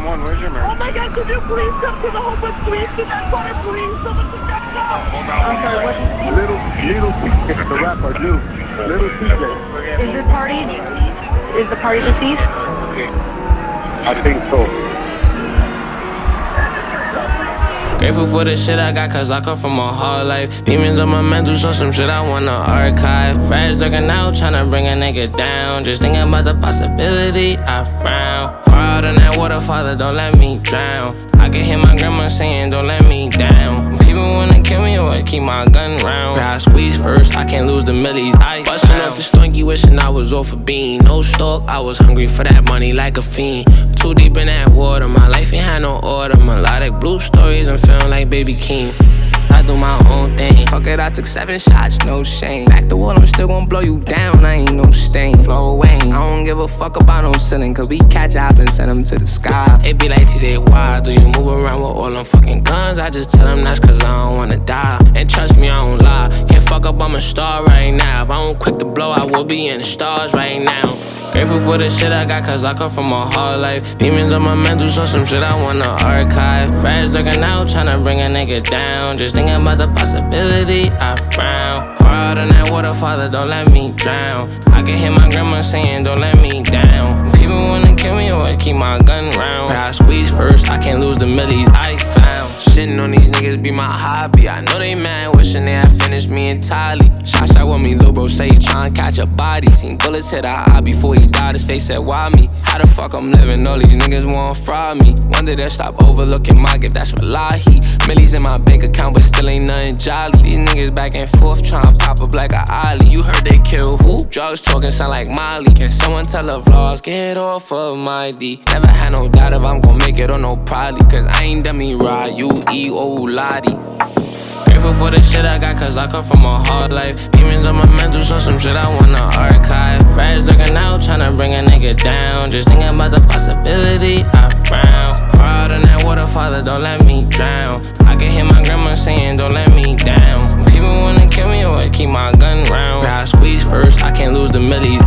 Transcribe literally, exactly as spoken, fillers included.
one, where's your emergency? Oh my God, could you please come to the Homeless Police in that car, please? Someone just got shot. I'm sorry, what? Little, little T J, the rapper, dude. Little T J. Is this party, is the party deceased? I think so. Grateful for the shit I got, cause I come from a hard life. Demons on my mental, so some shit I wanna archive. Friends looking out, tryna bring a nigga down. Just thinking about the possibility, I frown. Far out in that water, Father, don't let me drown. I can hear my grandma saying, don't let me down. People wanna kill me or keep my gun round. I squeeze first, I can't lose the millies. I bustin' off the stonky, wishing I was off a bean. No stalk, I was hungry for that money like a fiend. Too deep in that water, my life ain't had no order. Melodic blue stories, I'm feeling like Baby King. I do my own thing. Fuck it, I took seven shots, no shame. Back the wall, I'm still gon' blow you down. I ain't no stain, flow away. I don't give a fuck about no ceiling, cause we catch out and send them to the sky. It be like T J, why do you move around with all them fucking guns? I just tell them that's cause I don't wanna die. And trust me, I don't lie. Can't fuck up, I'm a star right now. If I don't quick to blow, I will be in the stars right now. Grateful for the shit I got, cause I come from a hard life. Demons on my mental, so some shit I wanna archive. Friends looking out, tryna bring a nigga down. Just thinking about the possibility, I frown. Far out in that water, Father, don't let me drown. I can hear my grandma saying, don't let me down. People wanna kill me or keep my gun round. But I squeeze first, I can't lose the millies I found. Shitting on these niggas be my hobby. I know they mad, wishing they had finished me entirely. Shot shot with me, lil' bro say he tryna catch a body. Seen bullets hit our eye before he died, his face said, why me? How the fuck I'm living? All these niggas wanna fraud me. Wonder they'll stop overlooking my gift, that's wallahi. Millies in my bank account, but still ain't nothing jolly. These niggas back and forth tryna pop up like a ollie. You heard they kill who? Drugs talking sound like Molly. Can someone tell the vlogs, get off of my D? Never had no doubt if I'm gon' make it or no probably. Cause I ain't done me right, you E O Lottie. Grateful for the shit I got, cause I come from a hard life. Demons on my mental, so some shit I wanna archive. Friends looking out, tryna bring a nigga down. Just thinking about the possibility, I frown. Far out in that water, Father, don't let me drown. I can hear my grandma saying, don't let me down. People wanna kill me or keep my gun round. But I squeeze first, I can't lose the millies